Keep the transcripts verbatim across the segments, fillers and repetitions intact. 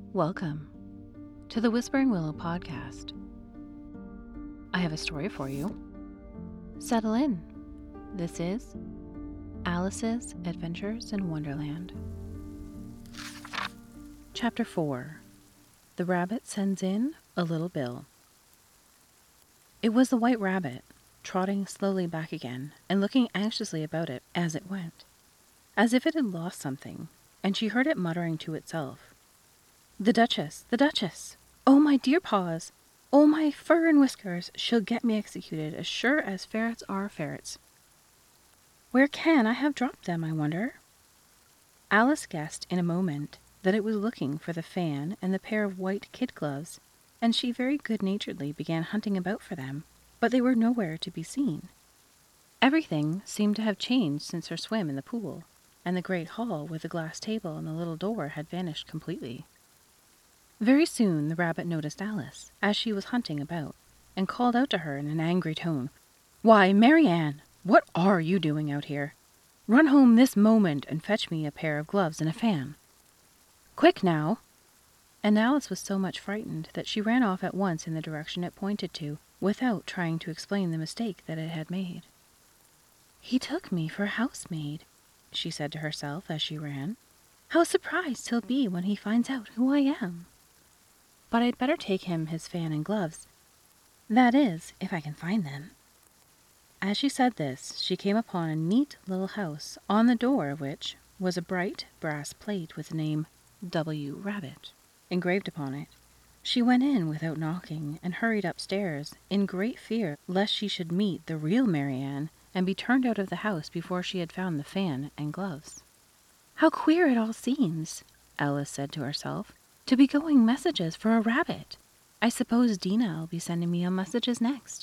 Welcome to the Whispering Willow podcast. I have a story for you. Settle in. This is Alice's Adventures in Wonderland. Chapter four. The Rabbit Sends in a Little Bill. It was the White Rabbit, trotting slowly back again and looking anxiously about it as it went, as if it had lost something, and she heard it muttering to itself. The Duchess, the Duchess! Oh, my dear paws! Oh, my fur and whiskers! She'll get me executed as sure as ferrets are ferrets. Where can I have dropped them, I wonder? Alice guessed in a moment that it was looking for the fan and the pair of white kid gloves, and she very good-naturedly began hunting about for them, but they were nowhere to be seen. Everything seemed to have changed since her swim in the pool, and the great hall with the glass table and the little door had vanished completely. Very soon the rabbit noticed Alice, as she was hunting about, and called out to her in an angry tone, "Why, Marianne, what are you doing out here? Run home this moment and fetch me a pair of gloves and a fan. Quick now!" And Alice was so much frightened that she ran off at once in the direction it pointed to, without trying to explain the mistake that it had made. "He took me for a housemaid," she said to herself as she ran. "How surprised he'll be when he finds out who I am. But I'd better take him his fan and gloves. That is, if I can find them." As she said this, she came upon a neat little house, on the door of which was a bright brass plate with the name W. Rabbit engraved upon it. She went in without knocking, and hurried upstairs, in great fear lest she should meet the real Marianne and be turned out of the house before she had found the fan and gloves. "How queer it all seems," Alice said to herself, "to be going messages for a rabbit. I suppose Dinah'll be sending me on messages next."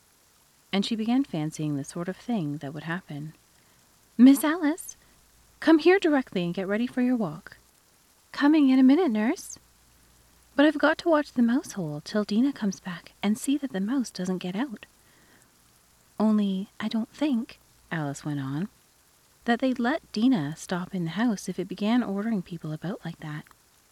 And she began fancying the sort of thing that would happen. "Miss Alice, come here directly and get ready for your walk." "Coming in a minute, nurse." "But I've got to watch the mouse hole till Dinah comes back and see that the mouse doesn't get out. Only I don't think," Alice went on, "that they'd let Dinah stop in the house if it began ordering people about like that."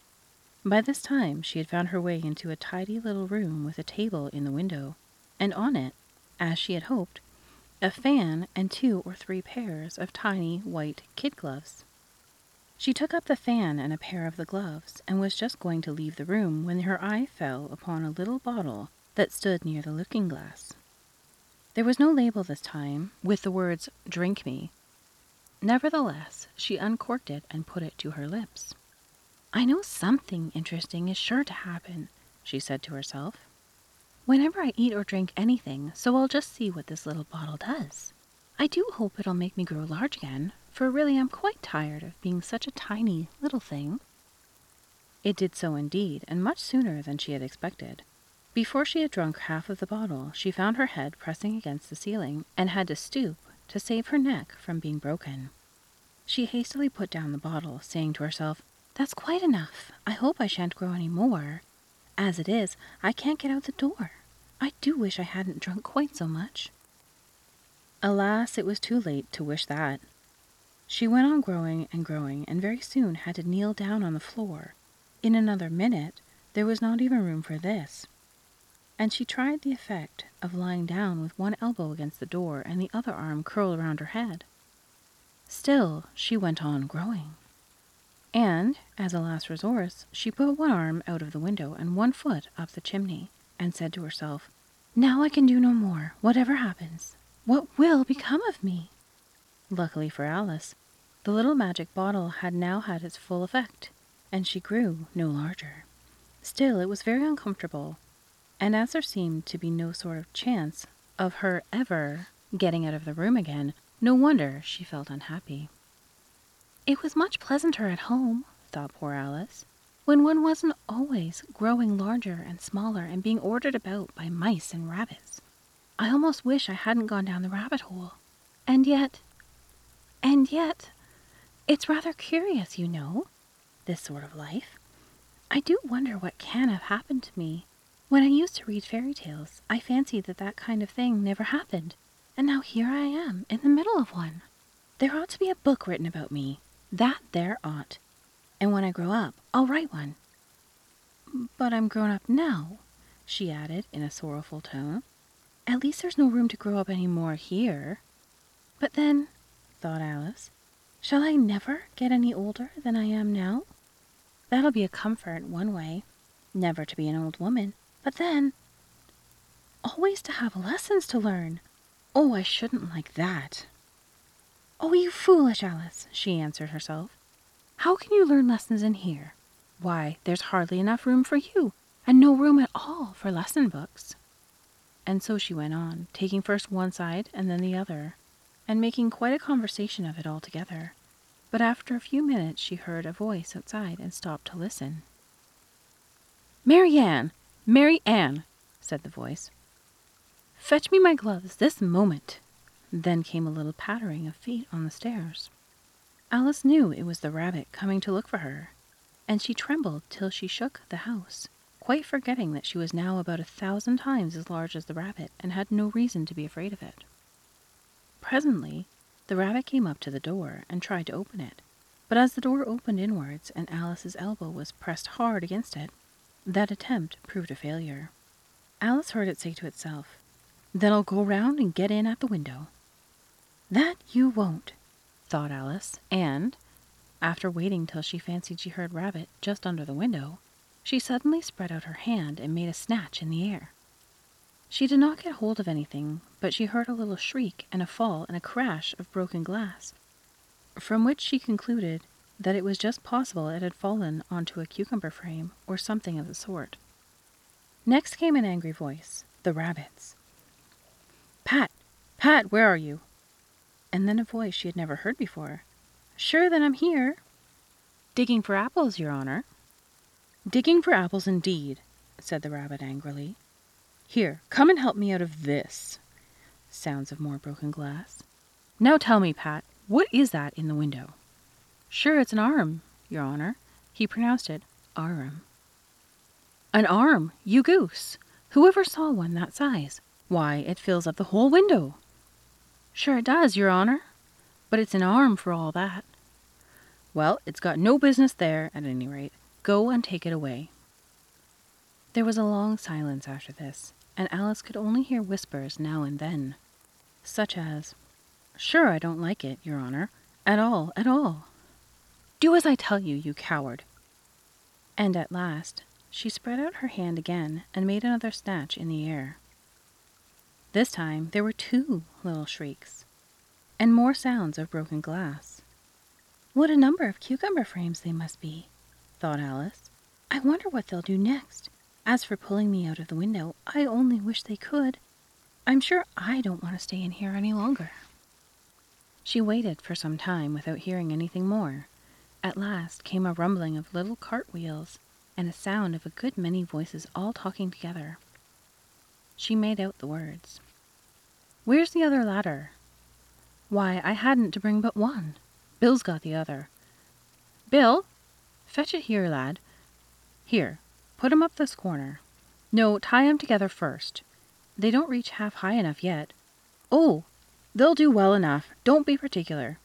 By this time she had found her way into a tidy little room with a table in the window, and on it, as she had hoped, a fan and two or three pairs of tiny white kid gloves. She took up the fan and a pair of the gloves, and was just going to leave the room when her eye fell upon a little bottle that stood near the looking-glass. There was no label this time, with the words, "Drink me." Nevertheless, she uncorked it and put it to her lips. "I know something interesting is sure to happen," she said to herself, "whenever I eat or drink anything, so I'll just see what this little bottle does. I do hope it'll make me grow large again, for really I'm quite tired of being such a tiny little thing." It did so indeed, and much sooner than she had expected. Before she had drunk half of the bottle, she found her head pressing against the ceiling, and had to stoop to save her neck from being broken. She hastily put down the bottle, saying to herself, "That's quite enough. I hope I shan't grow any more. As it is, I can't get out the door. I do wish I hadn't drunk quite so much." Alas, it was too late to wish that. She went on growing and growing, and very soon had to kneel down on the floor. In another minute, there was not even room for this. And she tried the effect of lying down with one elbow against the door and the other arm curled around her head. Still, she went on growing. And, as a last resource, she put one arm out of the window and one foot up the chimney, and said to herself, "Now I can do no more, whatever happens. What will become of me?" Luckily for Alice, the little magic bottle had now had its full effect, and she grew no larger. Still, it was very uncomfortable, and as there seemed to be no sort of chance of her ever getting out of the room again, no wonder she felt unhappy. "It was much pleasanter at home," thought poor Alice, "when one wasn't always growing larger and smaller and being ordered about by mice and rabbits. I almost wish I hadn't gone down the rabbit hole. And yet, and yet, it's rather curious, you know, this sort of life. I do wonder what can have happened to me. When I used to read fairy tales, I fancied that that kind of thing never happened, and now here I am, in the middle of one. There ought to be a book written about me. That there ought. And when I grow up, I'll write one. But I'm grown up now, she added in a sorrowful tone. At least there's no room to grow up any more here. But then, thought Alice, shall I never get any older than I am now? That'll be a comfort one way, never to be an old woman. But then, always to have lessons to learn. Oh, I shouldn't like that. Oh, you foolish Alice, she answered herself. How can you learn lessons in here? Why, there's hardly enough room for you, and no room at all for lesson books. And so she went on, taking first one side and then the other, and making quite a conversation of it altogether. But after a few minutes she heard a voice outside and stopped to listen. "Mary Ann! Mary Ann!" said the voice. "Fetch me my gloves this moment." Then came a little pattering of feet on the stairs. Alice knew it was the rabbit coming to look for her, and she trembled till she shook the house, quite forgetting that she was now about a thousand times as large as the rabbit and had no reason to be afraid of it. Presently, the rabbit came up to the door and tried to open it, but as the door opened inwards and Alice's elbow was pressed hard against it, that attempt proved a failure. Alice heard it say to itself, "Then I'll go round and get in at the window." "That you won't," thought Alice, and, after waiting till she fancied she heard Rabbit just under the window, she suddenly spread out her hand and made a snatch in the air. She did not get hold of anything, but she heard a little shriek and a fall and a crash of broken glass, from which she concluded that it was just possible it had fallen onto a cucumber frame or something of the sort. Next came an angry voice, the rabbit's. "Pat! Pat, where are you?" And then a voice she had never heard before. "Sure, then I'm here." "Digging for apples, your honor." "Digging for apples, indeed," said the rabbit angrily. "Here, come and help me out of this." Sounds of more broken glass. "Now tell me, Pat, what is that in the window?" "Sure, it's an arm, your honor." He pronounced it arum. "An arm, you goose! Who ever saw one that size? Why, it fills up the whole window." "Sure it does, your honor. But it's an arm for all that." "Well, it's got no business there, at any rate. Go and take it away." There was a long silence after this, and Alice could only hear whispers now and then, such as, "Sure, I don't like it, your honor. At all, at all." "Do as I tell you, you coward." And at last, she spread out her hand again and made another snatch in the air. This time there were two little shrieks, and more sounds of broken glass. "What a number of cucumber frames they must be," thought Alice. "I wonder what they'll do next. As for pulling me out of the window, I only wish they could. I'm sure I don't want to stay in here any longer." She waited for some time without hearing anything more. At last came a rumbling of little cartwheels and a sound of a good many voices all talking together. She made out the words. "Where's the other ladder?" "Why, I hadn't to bring but one. Bill's got the other." "Bill? Fetch it here, lad. Here, put 'em up this corner. No, tie 'em together first. They don't reach half high enough yet. Oh, they'll do well enough. Don't be particular.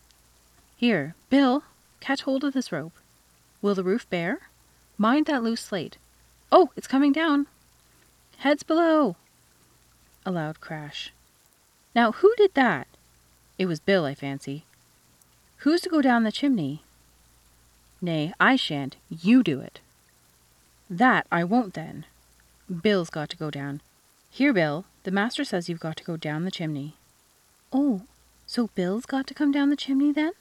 Here, Bill, catch hold of this rope. Will the roof bear? Mind that loose slate. Oh, it's coming down. Heads below." A loud crash. "Now, who did that?" "It was Bill, I fancy." "Who's to go down the chimney?" "Nay, I shan't. You do it." "That I won't, then." "Bill's got to go down. Here, Bill, the master says you've got to go down the chimney." "Oh, so Bill's got to come down the chimney, then?"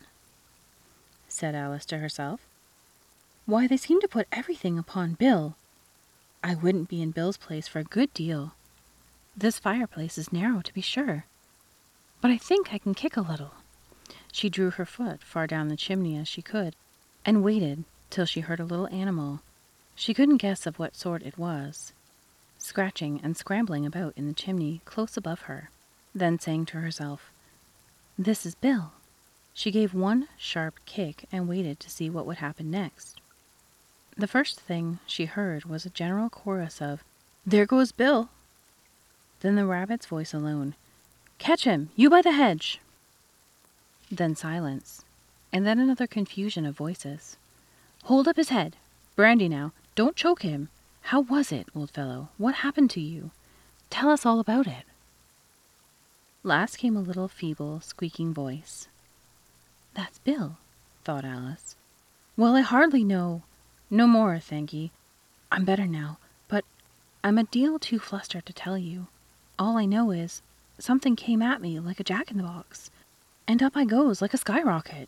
said Alice to herself. "Why, they seem to put everything upon Bill. I wouldn't be in Bill's place for a good deal. This fireplace is narrow, to be sure, but I think I can kick a little." She drew her foot far down the chimney as she could, and waited till she heard a little animal, she couldn't guess of what sort it was, scratching and scrambling about in the chimney close above her. Then saying to herself, "This is Bill," she gave one sharp kick and waited to see what would happen next. The first thing she heard was a general chorus of, "There goes Bill!" Then the rabbit's voice alone, "Catch him, you by the hedge!" Then silence, and then another confusion of voices. "Hold up his head! Brandy now! Don't choke him. How was it, old fellow? What happened to you? Tell us all about it." Last came a little feeble, squeaking voice. "That's Bill," thought Alice. "Well, I hardly know. No more, thank ye. I'm better now, but I'm a deal too flustered to tell you. All I know is something came at me like a jack-in-the-box, and up I goes like a skyrocket."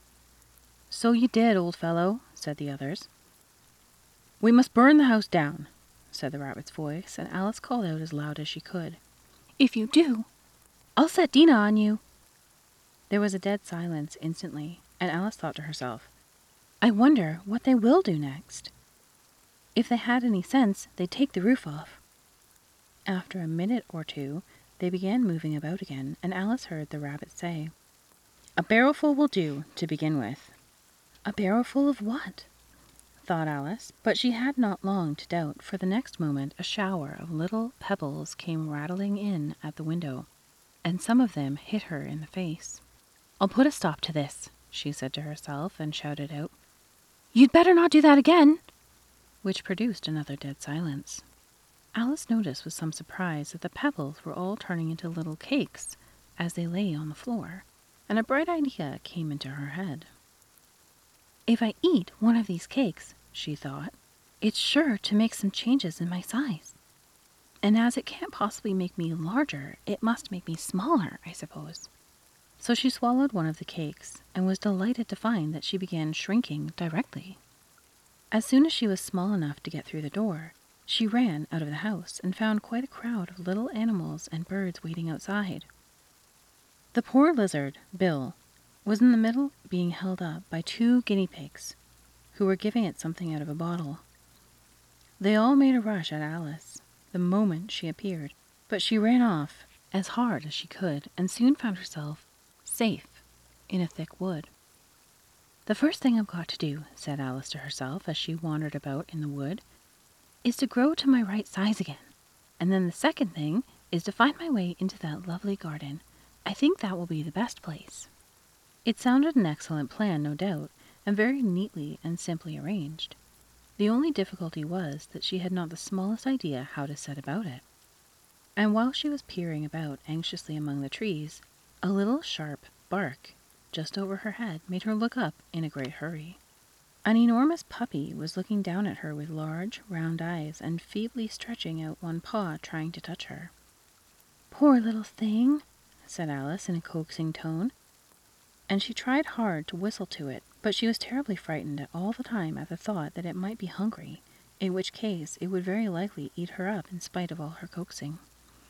"So you did, old fellow," said the others. "We must burn the house down," said the rabbit's voice, and Alice called out as loud as she could, "If you do, I'll set Dinah on you." There was a dead silence instantly, and Alice thought to herself, "I wonder what they will do next. If they had any sense, they'd take the roof off." After a minute or two, they began moving about again, and Alice heard the rabbit say, "A barrowful will do, to begin with." "A barrowful of what?" thought Alice, but she had not long to doubt, for the next moment a shower of little pebbles came rattling in at the window, and some of them hit her in the face. "I'll put a stop to this," she said to herself, and shouted out, "You'd better not do that again," which produced another dead silence. Alice noticed with some surprise that the pebbles were all turning into little cakes as they lay on the floor, and a bright idea came into her head. "If I eat one of these cakes," she thought, "it's sure to make some changes in my size. And as it can't possibly make me larger, it must make me smaller, I suppose." So she swallowed one of the cakes, and was delighted to find that she began shrinking directly. As soon as she was small enough to get through the door, she ran out of the house and found quite a crowd of little animals and birds waiting outside. The poor lizard, Bill, was in the middle, being held up by two guinea pigs, who were giving it something out of a bottle. They all made a rush at Alice the moment she appeared, but she ran off as hard as she could, and soon found herself safe in a thick wood. "The first thing I've got to do," said Alice to herself as she wandered about in the wood, "is to grow to my right size again. And then the second thing is to find my way into that lovely garden. I think that will be the best place." It sounded an excellent plan, no doubt, and very neatly and simply arranged. The only difficulty was that she had not the smallest idea how to set about it. And while she was peering about anxiously among the trees, a little sharp bark just over her head made her look up in a great hurry. An enormous puppy was looking down at her with large, round eyes and feebly stretching out one paw, trying to touch her. "Poor little thing," said Alice in a coaxing tone, and she tried hard to whistle to it, but she was terribly frightened all the time at the thought that it might be hungry, in which case it would very likely eat her up in spite of all her coaxing.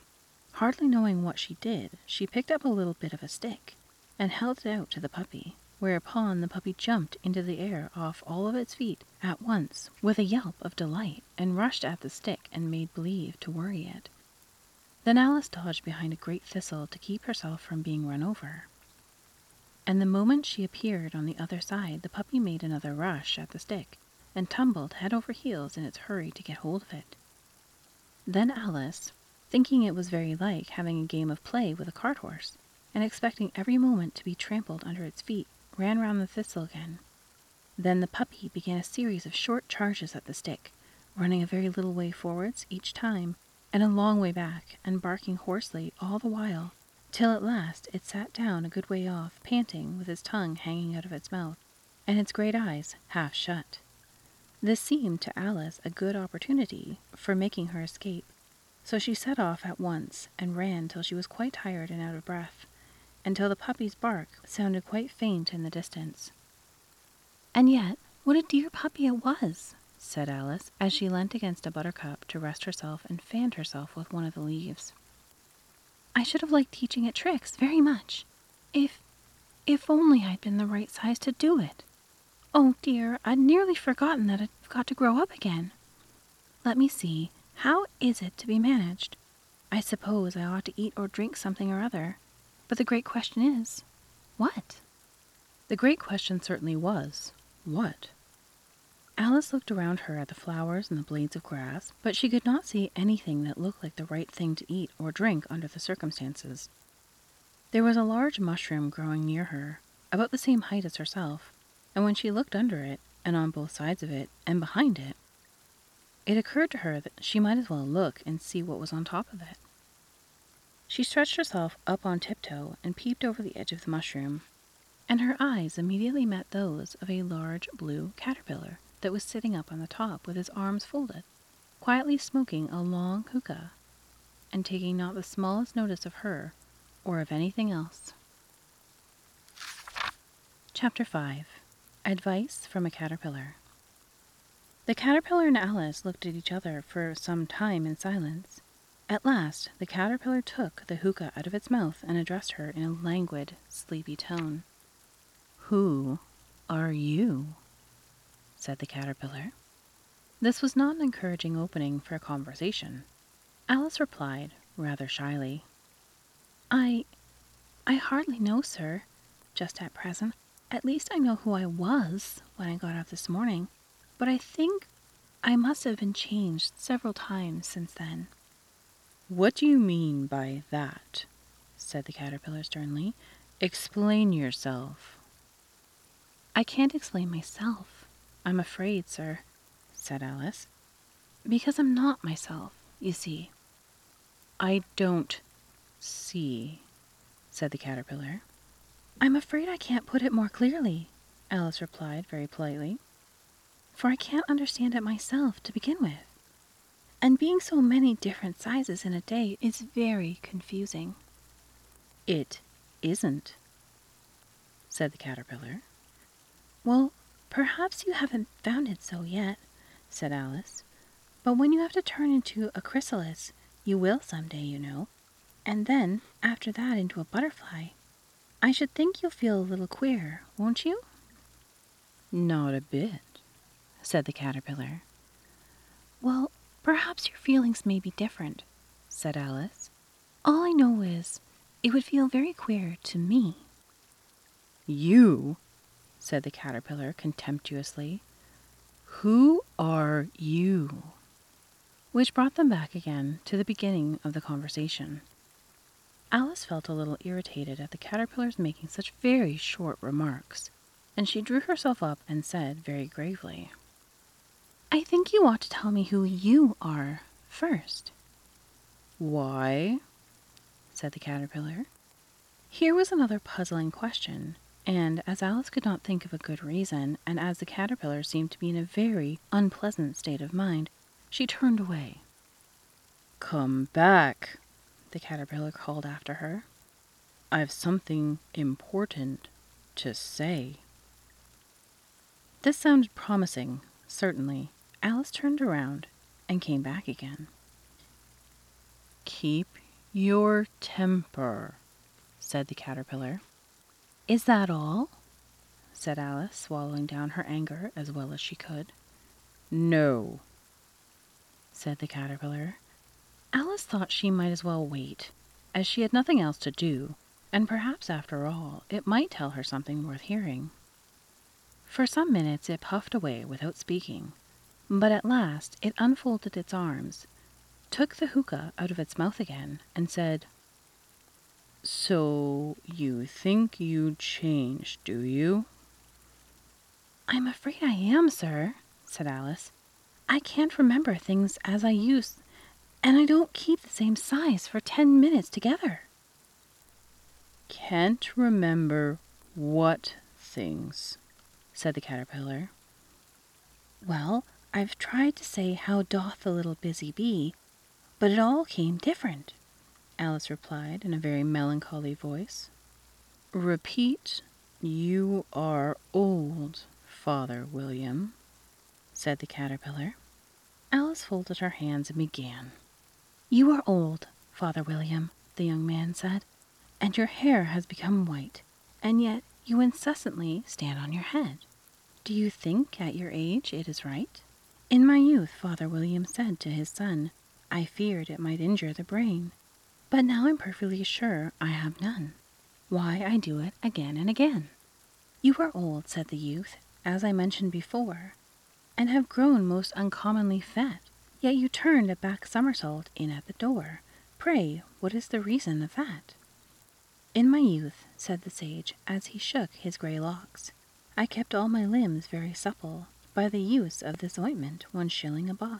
Hardly knowing what she did, she picked up a little bit of a stick and held it out to the puppy, whereupon the puppy jumped into the air off all of its feet at once with a yelp of delight, and rushed at the stick and made believe to worry it. Then Alice dodged behind a great thistle to keep herself from being run over. And the moment she appeared on the other side, the puppy made another rush at the stick, and tumbled head over heels in its hurry to get hold of it. Then Alice, thinking it was very like having a game of play with a cart horse, and expecting every moment to be trampled under its feet, ran round the thistle again. Then the puppy began a series of short charges at the stick, running a very little way forwards each time, and a long way back, and barking hoarsely all the while, till at last it sat down a good way off, panting, with its tongue hanging out of its mouth, and its great eyes half shut. This seemed to Alice a good opportunity for making her escape, so she set off at once, and ran till she was quite tired and out of breath, until the puppy's bark sounded quite faint in the distance. "And yet, what a dear puppy it was," said Alice, as she leant against a buttercup to rest herself and fanned herself with one of the leaves. "I should have liked teaching it tricks very much, if, if only I'd been the right size to do it. Oh dear, I'd nearly forgotten that I've got to grow up again. Let me see, how is it to be managed? I suppose I ought to eat or drink something or other, but the great question is, what?" The great question certainly was, what? Alice looked around her at the flowers and the blades of grass, but she could not see anything that looked like the right thing to eat or drink under the circumstances. There was a large mushroom growing near her, about the same height as herself, and when she looked under it, and on both sides of it, and behind it, it occurred to her that she might as well look and see what was on top of it. She stretched herself up on tiptoe and peeped over the edge of the mushroom, and her eyes immediately met those of a large blue caterpillar that was sitting up on the top with his arms folded, quietly smoking a long hookah, and taking not the smallest notice of her or of anything else. Chapter five. Advice from a Caterpillar. The caterpillar and Alice looked at each other for some time in silence. At last, the caterpillar took the hookah out of its mouth and addressed her in a languid, sleepy tone. "Who are you?" said the caterpillar. This was not an encouraging opening for a conversation. Alice replied, rather shyly, I... I hardly know, sir, just at present. At least I know who I was when I got up this morning, but I think I must have been changed several times since then." "What do you mean by that?" said the caterpillar sternly. "Explain yourself." "I can't explain myself, I'm afraid, sir," said Alice, "because I'm not myself, you see." "I don't see," said the caterpillar. "I'm afraid I can't put it more clearly," Alice replied very politely, "for I can't understand it myself to begin with. And being so many different sizes in a day is very confusing." "It isn't," said the caterpillar. "Well, perhaps you haven't found it so yet," said Alice. "But when you have to turn into a chrysalis, you will some day, you know, and then after that into a butterfly. I should think you'll feel a little queer, won't you?" "Not a bit," said the caterpillar. "Well, perhaps your feelings may be different," said Alice. "All I know is, it would feel very queer to me." "You?" said the caterpillar contemptuously. "Who are you?" Which brought them back again to the beginning of the conversation. Alice felt a little irritated at the caterpillar's making such very short remarks, and she drew herself up and said very gravely, "I think you ought to tell me who you are first." "Why?" said the caterpillar. Here was another puzzling question, and as Alice could not think of a good reason, and as the caterpillar seemed to be in a very unpleasant state of mind, she turned away. "Come back," the caterpillar called after her. "I've something important to say." This sounded promising, certainly. Alice turned around and came back again. "Keep your temper," said the caterpillar. "Is that all?" said Alice, swallowing down her anger as well as she could. "No," said the caterpillar. Alice thought she might as well wait, as she had nothing else to do, and perhaps after all it might tell her something worth hearing. For some minutes it puffed away without speaking, but at last it unfolded its arms, took the hookah out of its mouth again, and said, "So you think you changed, do you?" "I'm afraid I am, sir," said Alice. "I can't remember things as I used, and I don't keep the same size for ten minutes together." "Can't remember what things?" said the caterpillar. "Well, I've tried to say, 'How doth the little busy bee,' but it all came different," Alice replied in a very melancholy voice. "Repeat, 'You are old, Father William,'" said the caterpillar. Alice folded her hands and began. "You are old, Father William," the young man said, "and your hair has become white, and yet you incessantly stand on your head. Do you think at your age it is right? In my youth, Father William said to his son, I feared it might injure the brain, but now I'm perfectly sure I have none. Why, I do it again and again. You are old, said the youth, as I mentioned before, and have grown most uncommonly fat, yet you turned a back somersault in at the door. Pray, what is the reason of that? In my youth, said the sage, as he shook his grey locks, I kept all my limbs very supple, by the use of this ointment, one shilling a box.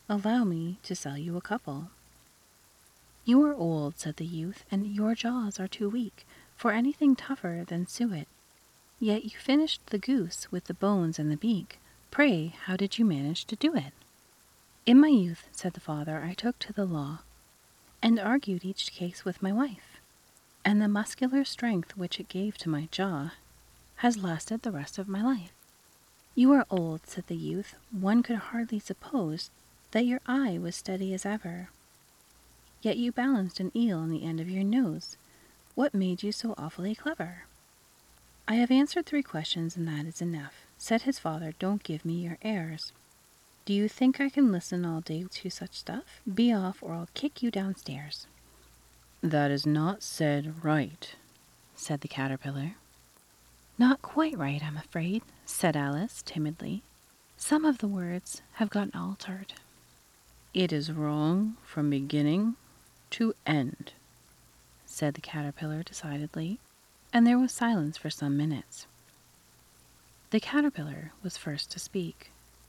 Allow me to sell you a couple." "You are old," said the youth, "and your jaws are too weak for anything tougher than suet. Yet you finished the goose with the bones and the beak. Pray, how did you manage to do it?" "In my youth," said the father, "I took to the law, and argued each case with my wife, and the muscular strength which it gave to my jaw has lasted the rest of my life." "You are old," said the youth. "One could hardly suppose that your eye was steady as ever. Yet you balanced an eel on the end of your nose. What made you so awfully clever?" "I have answered three questions, and that is enough," said his father. "Don't give me your airs. Do you think I can listen all day to such stuff? Be off, or I'll kick you downstairs." "That is not said right," said the caterpillar. "Not quite right, I'm afraid," said Alice timidly. "Some of the words have gotten altered." "It is wrong from beginning to end," said the caterpillar decidedly, and there was silence for some minutes. The caterpillar was first to speak.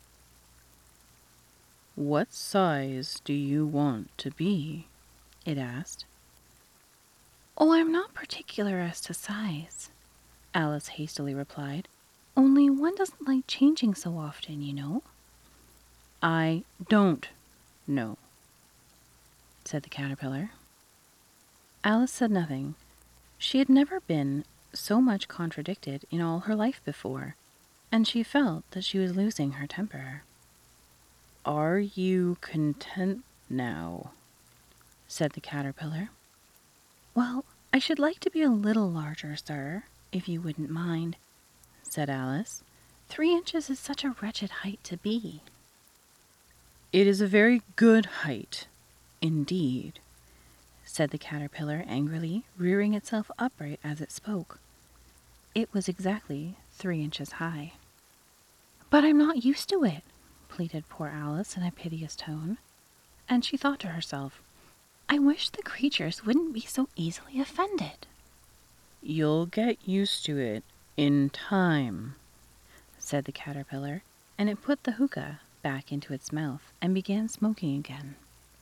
"What size do you want to be?" it asked. "Oh, I'm not particular as to size," Alice hastily replied. "Only one doesn't like changing so often, you know." "I don't know," said the caterpillar. Alice said nothing. She had never been so much contradicted in all her life before, and she felt that she was losing her temper. "Are you content now?" said the caterpillar. "Well, I should like to be a little larger, sir, if you wouldn't mind," said Alice. "Three inches is such a wretched height to be." "It is a very good height, indeed," said the caterpillar angrily, rearing itself upright as it spoke. It was exactly three inches high. "But I'm not used to it," pleaded poor Alice in a piteous tone, and she thought to herself, "I wish the creatures wouldn't be so easily offended." "You'll get used to it in time," said the caterpillar, and it put the hookah back into its mouth and began smoking again.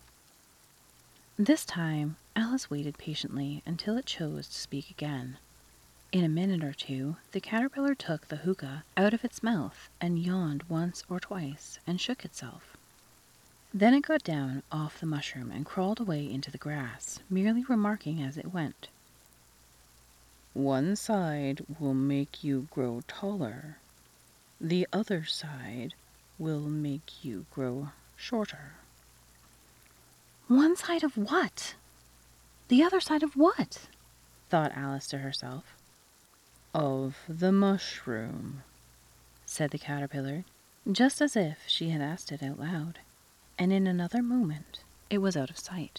This time Alice waited patiently until it chose to speak again. In a minute or two, the caterpillar took the hookah out of its mouth and yawned once or twice and shook itself. Then it got down off the mushroom and crawled away into the grass, merely remarking as it went, "One side will make you grow taller. The other side will make you grow shorter." "One side of what? The other side of what?" thought Alice to herself. "Of the mushroom," said the caterpillar, just as if she had asked it out loud, and in another moment it was out of sight.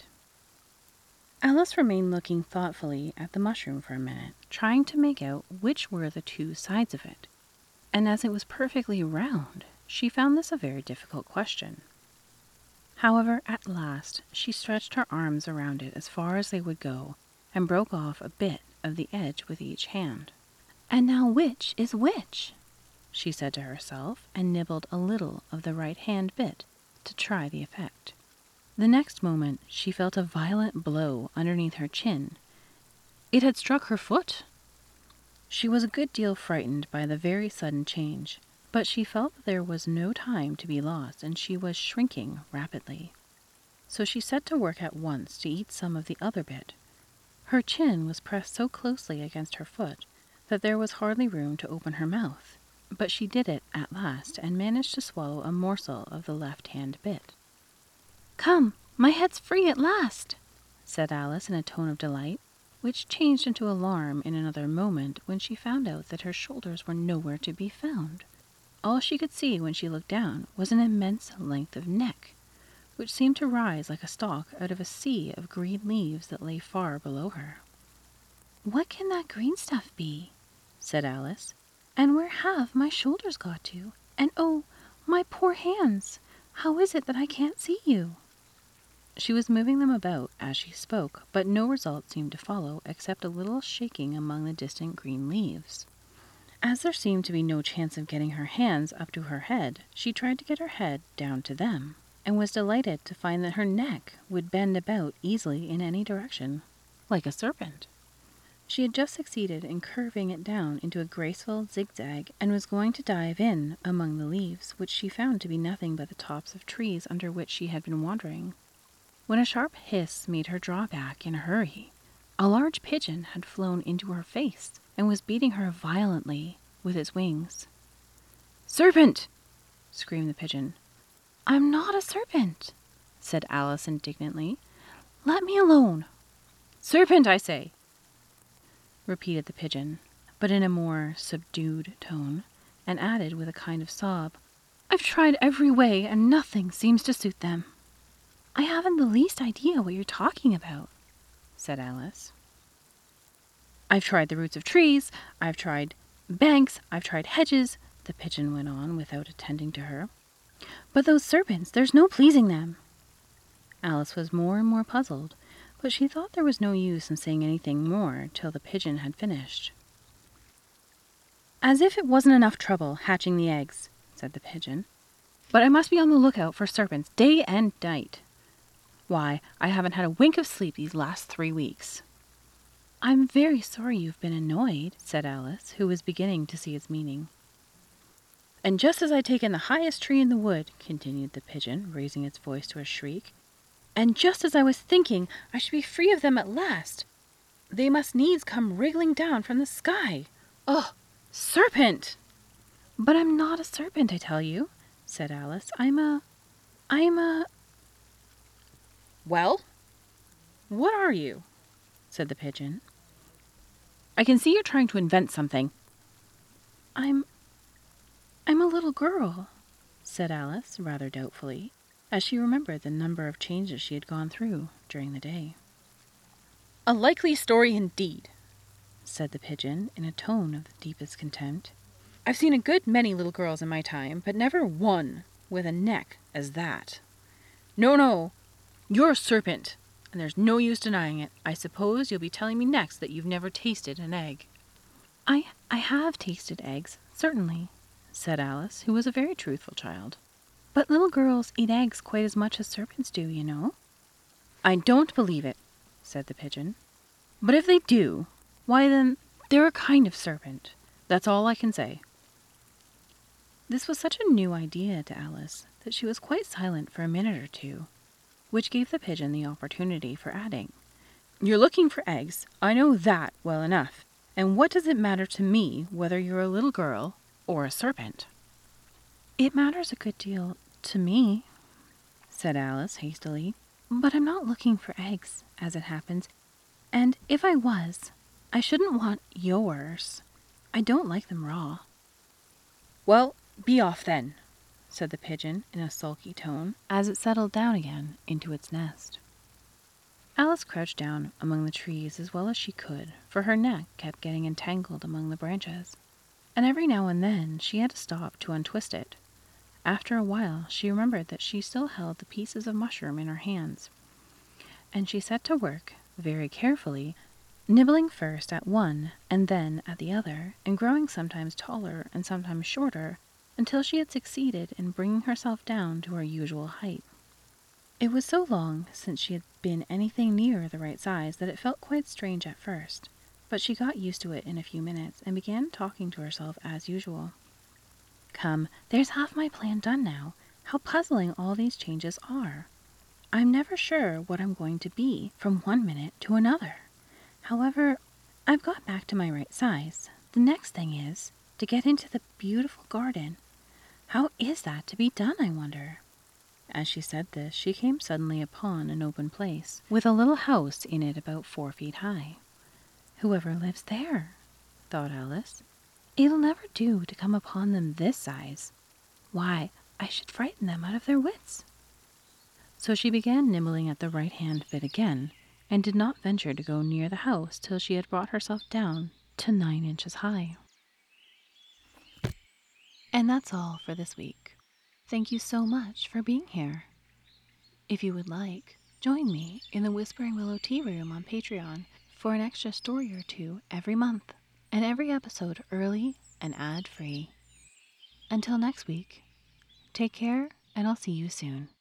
Alice remained looking thoughtfully at the mushroom for a minute, trying to make out which were the two sides of it, and as it was perfectly round, she found this a very difficult question. However, at last she stretched her arms around it as far as they would go, and broke off a bit of the edge with each hand. "And now which is which?" she said to herself, and nibbled a little of the right hand bit to try the effect. The next moment she felt a violent blow underneath her chin. It had struck her foot. She was a good deal frightened by the very sudden change, but she felt that there was no time to be lost, and she was shrinking rapidly. So she set to work at once to eat some of the other bit. Her chin was pressed so closely against her foot that there was hardly room to open her mouth, but she did it at last and managed to swallow a morsel of the left-hand bit. "Come, my head's free at last," said Alice in a tone of delight, which changed into alarm in another moment when she found out that her shoulders were nowhere to be found. All she could see when she looked down was an immense length of neck, which seemed to rise like a stalk out of a sea of green leaves that lay far below her. "What can that green stuff be?" said Alice. "And where have my shoulders got to? And oh, my poor hands! How is it that I can't see you?" She was moving them about as she spoke, but no result seemed to follow except a little shaking among the distant green leaves. As there seemed to be no chance of getting her hands up to her head, she tried to get her head down to them. and was delighted to find that her neck would bend about easily in any direction, like a serpent. She had just succeeded in curving it down into a graceful zigzag and was going to dive in among the leaves, which she found to be nothing but the tops of trees under which she had been wandering, when a sharp hiss made her draw back in a hurry. A large pigeon had flown into her face and was beating her violently with its wings. "Serpent!" screamed the pigeon. "I'm not a serpent," said Alice indignantly. "Let me alone." "Serpent, I say!" repeated the pigeon, but in a more subdued tone, and added with a kind of sob, "I've tried every way, and nothing seems to suit them." "I haven't the least idea what you're talking about," said Alice. "I've tried the roots of trees, I've tried banks, I've tried hedges," the pigeon went on without attending to her. "But those serpents, there's no pleasing them." Alice was more and more puzzled, but she thought there was no use in saying anything more till the pigeon had finished. "As if it wasn't enough trouble hatching the eggs," said the pigeon, "but I must be on the lookout for serpents day and night. Why, I haven't had a wink of sleep these last three weeks." "I'm very sorry you've been annoyed," said Alice, who was beginning to see its meaning. "And just as I'd taken the highest tree in the wood," continued the pigeon, raising its voice to a shriek, "and just as I was thinking I should be free of them at last, they must needs come wriggling down from the sky. Ugh! Serpent!" "But I'm not a serpent, I tell you," said Alice. I'm a... I'm a... "Well, what are you?" said the pigeon. "I can see you're trying to invent something." I'm... I'm a little girl," said Alice, rather doubtfully, as she remembered the number of changes she had gone through during the day. "A likely story indeed," said the pigeon in a tone of the deepest contempt. "I've seen a good many little girls in my time, but never one with a neck as that. No, no, you're a serpent, and there's no use denying it. I suppose you'll be telling me next that you've never tasted an egg." I, I have tasted eggs, certainly," said Alice, who was a very truthful child. "But little girls eat eggs quite as much as serpents do, you know." "I don't believe it," said the pigeon. "But if they do, why then, they're a kind of serpent. That's all I can say." This was such a new idea to Alice that she was quite silent for a minute or two, which gave the pigeon the opportunity for adding, "You're looking for eggs, I know that well enough, and what does it matter to me whether you're a little girl or a serpent?" "It matters a good deal to me," said Alice hastily, "but I'm not looking for eggs, as it happens, and if I was, I shouldn't want yours. I don't like them raw." "Well, be off then," said the pigeon in a sulky tone, as it settled down again into its nest. Alice crouched down among the trees as well as she could, for her neck kept getting entangled among the branches, and every now and then she had to stop to untwist it. After a while she remembered that she still held the pieces of mushroom in her hands, and she set to work very carefully, nibbling first at one and then at the other, and growing sometimes taller and sometimes shorter, until she had succeeded in bringing herself down to her usual height. It was so long since she had been anything near the right size that it felt quite strange at first, but she got used to it in a few minutes and began talking to herself as usual. "Come, there's half my plan done now. How puzzling all these changes are! I'm never sure what I'm going to be from one minute to another. However, I've got back to my right size. The next thing is to get into the beautiful garden. How is that to be done, I wonder?" As she said this, she came suddenly upon an open place, with a little house in it about four feet high. "Whoever lives there?" thought Alice. "It'll never do to come upon them this size. Why, I should frighten them out of their wits." So she began nibbling at the right-hand bit again, and did not venture to go near the house till she had brought herself down to nine inches high. And that's all for this week. Thank you so much for being here. If you would like, join me in the Whispering Willow Tea Room on Patreon for an extra story or two every month, and every episode early and ad-free. Until next week, take care, and I'll see you soon.